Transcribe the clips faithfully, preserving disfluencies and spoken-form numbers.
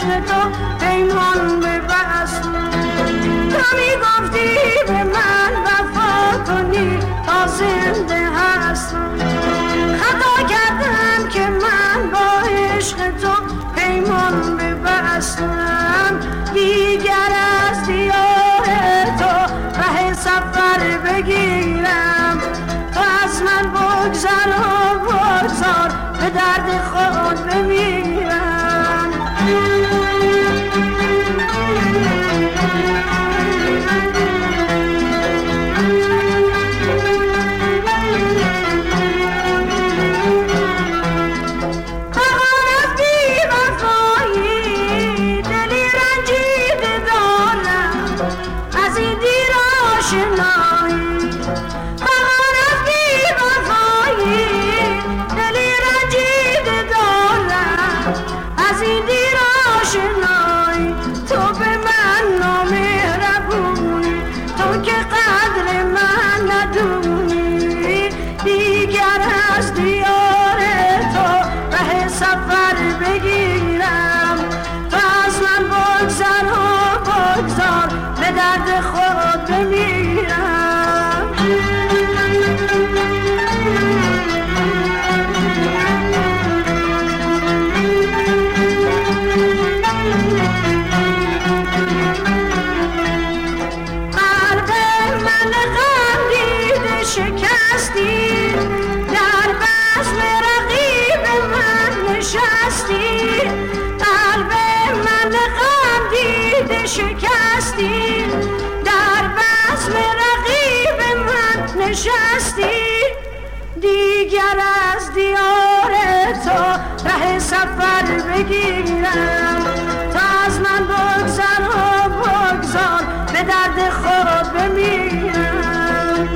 عشق تو پیمان ببستم. تو میگفتی به من وفا کنی تا زنده هستم. خطا کردم که من با عشق تو پیمان ببستم. دیگر از دیار تو ره سفر بگیرم. تو از من بگذر و بگذار به درد خود بمیرم. به درد خود بمیرم. قلب من غم دیده شکستی، در بزم رقیب من نشستی. قلب من غم دیده شکستی، در بزم رقیب من نشستی. دیگر از دیار تو ره سفر بگیرم. تا از من بگذر و بگذار به درد خود بمیرم.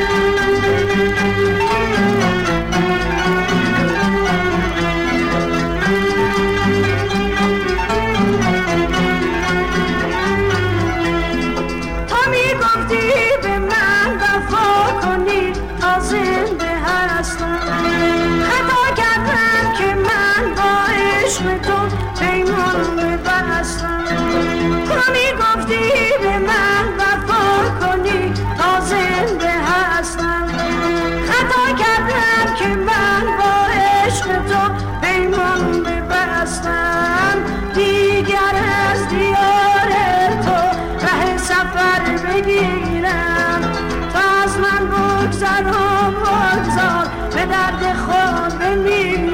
خطا کردم که من با عشق تو پیمان ببستم. تو میگفتی به من وفا کنی تا زنده هستم. خطا کردم که من با عشق تو پیمان ببستم. دیگر از دیار تو ره سفر بگیرم. تا از من بگذر و بگذار به درد خود بمیرم.